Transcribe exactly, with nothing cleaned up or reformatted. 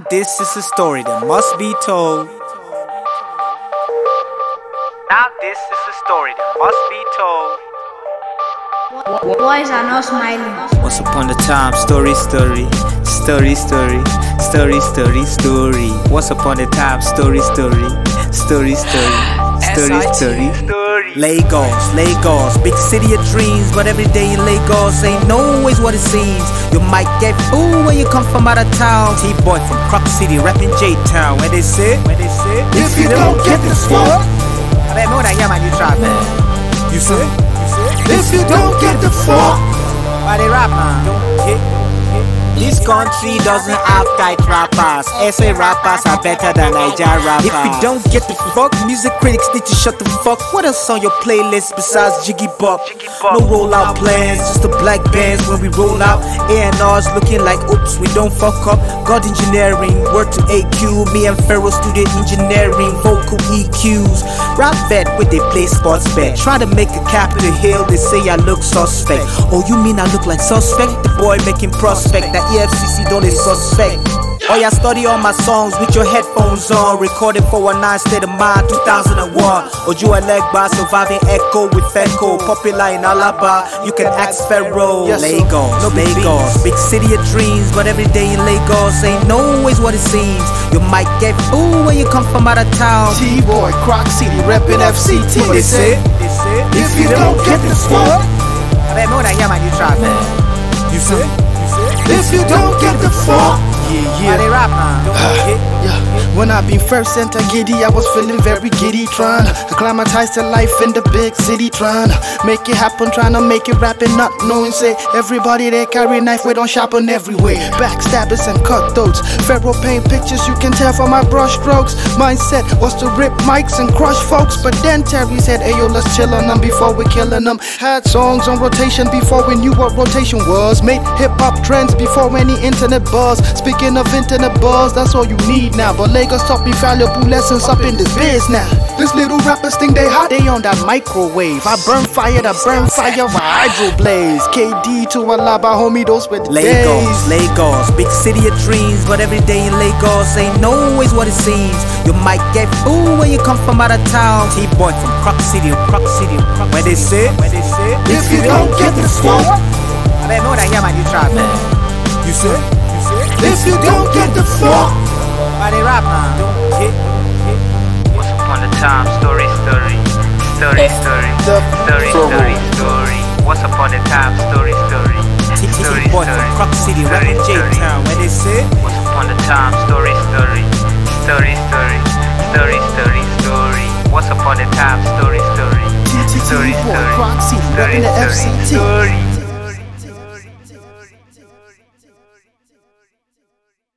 this is a story that must be told. Now this is a story that must be told. Boys are not smiling. Once upon a time, story, story, story, story, story, story, story. Once upon a time, story, story, story, story, story, story, story. Lagos, Lagos, big city of dreams, but every day in Lagos ain't always what it seems. You might get fooled when you come from out of town. T-boy from Croc City, rapping J-Town. Where they say, where they say, if you don't get the fuck, I bet more that yeah man, you try man. You say, you say, if you don't get the fuck, why they rap man? Don't get. This country doesn't have tight rappers. S A rappers are better than Niger rappers. If you don't get the fuck, music critics need to shut the fuck. What else on your playlist besides Jiggy Bop? No rollout plans, just the black bands when we roll out. A and R's looking like oops, we don't fuck up. God engineering, word to A Q. Me and Pharaoh studio engineering, vocal E Qs. Rap vet where they play sports bet. Try to make a Capitol Hill, they say I look suspect. Oh, you mean I look like suspect? The boy making prospect. That E F C C don't they suspect. Oh yeah, study all my songs with your headphones on. Recorded for one night state of mind, two thousand one. Oju Elegba, surviving echo with Feco. Popular in Alaba, you can ask Pharaoh. Yes, Lagos, no Lagos, big city of dreams, but every day in Lagos ain't always what it seems. You might get fooled when you come from out of town. T-boy, Croc City, reppin' F C T. They say, they say, if you don't get the fuck, I bet more that yeah man, you try man. You say, you say, if you don't get the fuck. Yeah, yeah. Why they rap man? Yeah. When I been first enter Giddy, I was feeling very giddy, trying to acclimatize to life in the big city, trying to make it happen, trying to make it rapping, not knowing, say, everybody they carry knife, we don't shopping everywhere. Backstabbers and cutthroats, Pharaoh paint pictures, you can tell from my brush strokes. Mindset was to rip mics and crush folks, but then Terry said, ayo, let's chill on them before we killing them. Had songs on rotation before we knew what rotation was. Made hip-hop trends before any internet buzz. Speaking of internet buzz, that's all you need now. But Lagos taught me valuable lessons up in this biz now. This little rappers think they hot, they on that microwave. I burn fire, I burn fire, my hydro blaze. K D to Alaba, homie, those with Lagos, days. Lagos, big city of dreams, but every day in Lagos ain't always what it seems. You might get fooled when you come from out of town. T-boy from Croc City, Croc City, Croc Where they say, where they say, if you don't get the fuck, I bet more that yeah man, you try man. You say, you say, if you don't get the fuck, why they rap man? Don't get. Once upon a time, story, story, story, story, story, story, story. Once upon a time, story, story, story, T-boy from Croc City, rapping J-Town. Where they say, once upon a time, story, story, story, story, story, story, story. Once upon a time, story, story, story, story, Croc City, story, reppin' the F C story, T. story.